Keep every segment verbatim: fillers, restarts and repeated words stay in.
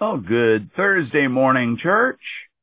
Well, good Thursday morning, church,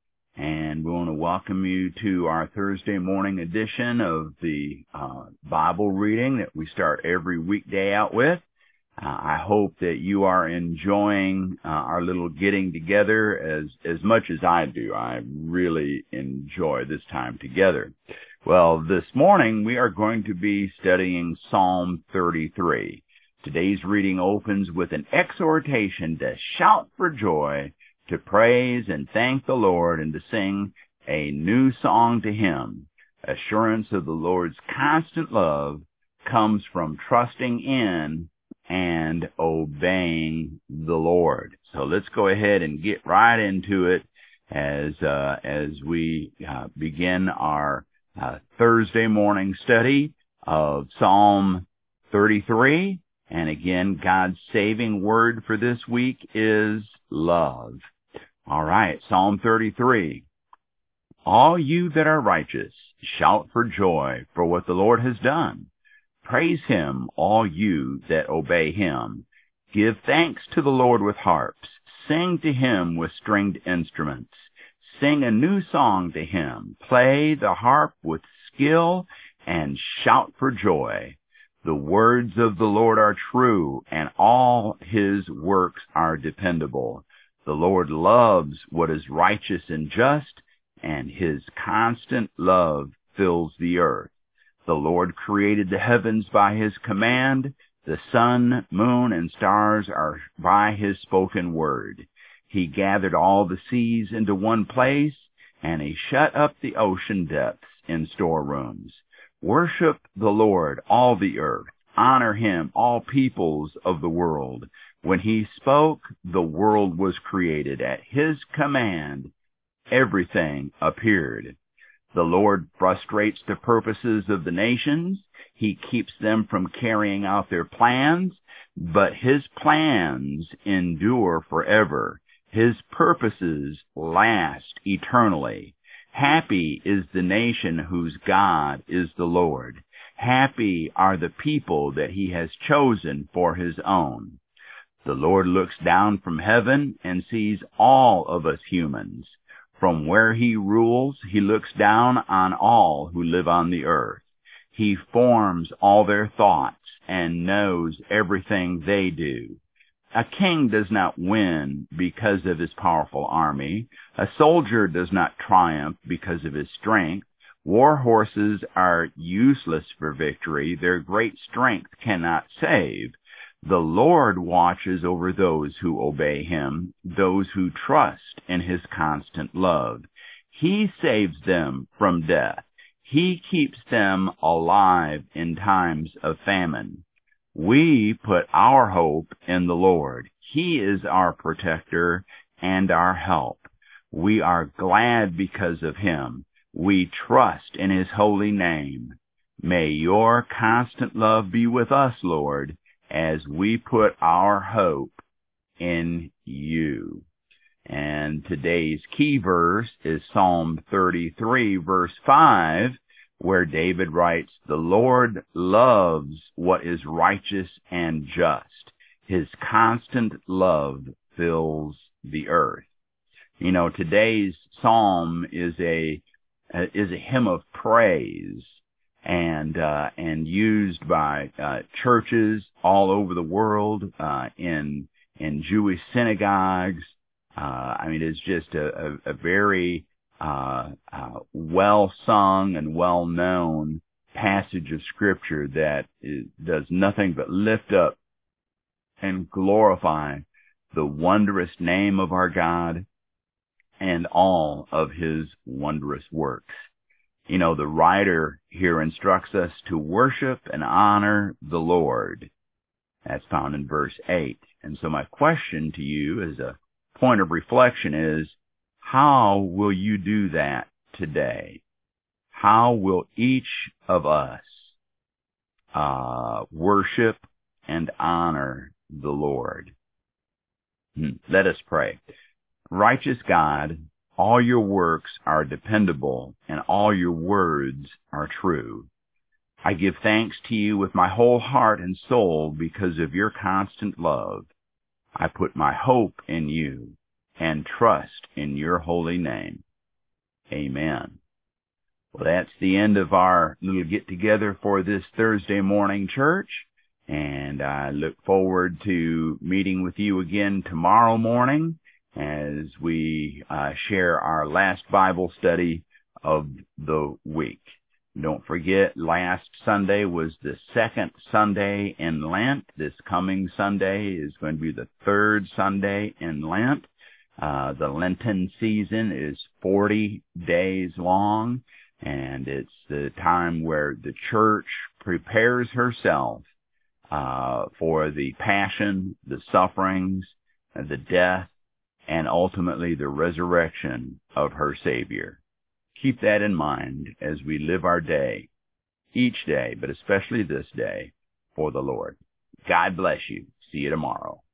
and we want to welcome you to our Thursday morning edition of the uh, Bible reading that we start every weekday out with. Uh, I hope that you are enjoying uh, our little getting together as, as much as I do. I really enjoy this time together. Well, this morning we are going to be studying Psalm thirty-three. Today's reading opens with an exhortation to shout for joy, to praise and thank the Lord, and to sing a new song to Him. Assurance of the Lord's constant love comes from trusting in and obeying the Lord. So let's go ahead and get right into it as uh, as we uh, begin our uh, Thursday morning study of Psalm thirty-three. And again, God's saving word for this week is love. All right, Psalm thirty-three. All you that are righteous, shout for joy for what the Lord has done. Praise Him, all you that obey Him. Give thanks to the Lord with harps. Sing to Him with stringed instruments. Sing a new song to Him. Play the harp with skill and shout for joy. The words of the Lord are true, and all His works are dependable. The Lord loves what is righteous and just, and His constant love fills the earth. The Lord created the heavens by His command. The sun, moon, and stars are by His spoken word. He gathered all the seas into one place, and He shut up the ocean depths in storerooms. Worship the Lord, all the earth. Honor Him, all peoples of the world. When He spoke, the world was created. At His command, everything appeared. The Lord frustrates the purposes of the nations. He keeps them from carrying out their plans, but His plans endure forever. His purposes last eternally. Happy is the nation whose God is the Lord. Happy are the people that He has chosen for His own. The Lord looks down from heaven and sees all of us humans. From where He rules, He looks down on all who live on the earth. He forms all their thoughts and knows everything they do. A king does not win because of his powerful army. A soldier does not triumph because of his strength. War horses are useless for victory. Their great strength cannot save. The Lord watches over those who obey Him, those who trust in His constant love. He saves them from death. He keeps them alive in times of famine. We put our hope in the Lord. He is our protector and our help. We are glad because of Him. We trust in His holy name. May your constant love be with us, Lord, as we put our hope in You. And today's key verse is Psalm thirty-three, verse five, where David writes, "The Lord loves what is righteous and just. His constant love fills the earth." You know, today's psalm is a is a hymn of praise, and uh, and used by uh, churches all over the world, uh, in in Jewish synagogues. Uh, I mean, it's just a, a, a very Uh, uh, well-sung and well-known passage of Scripture that is, does nothing but lift up and glorify the wondrous name of our God and all of His wondrous works. You know, the writer here instructs us to worship and honor the Lord. That's found in verse eight. And so my question to you as a point of reflection is, how will you do that today? How will each of us uh, worship and honor the Lord? Let us pray. Righteous God, all Your works are dependable, and all Your words are true. I give thanks to You with my whole heart and soul because of Your constant love. I put my hope in You. and trust in your holy name. Amen. Well, that's the end of our little get-together for this Thursday morning, church, and I look forward to meeting with you again tomorrow morning as we uh, share our last Bible study of the week. Don't forget, last Sunday was the second Sunday in Lent. This coming Sunday is going to be the third Sunday in Lent. Uh, the Lenten season is forty days long, and it's the time where the church prepares herself uh, for the passion, the sufferings, the death, and ultimately the resurrection of her Savior. Keep that in mind as we live our day, each day, but especially this day, for the Lord. God bless you. See you tomorrow.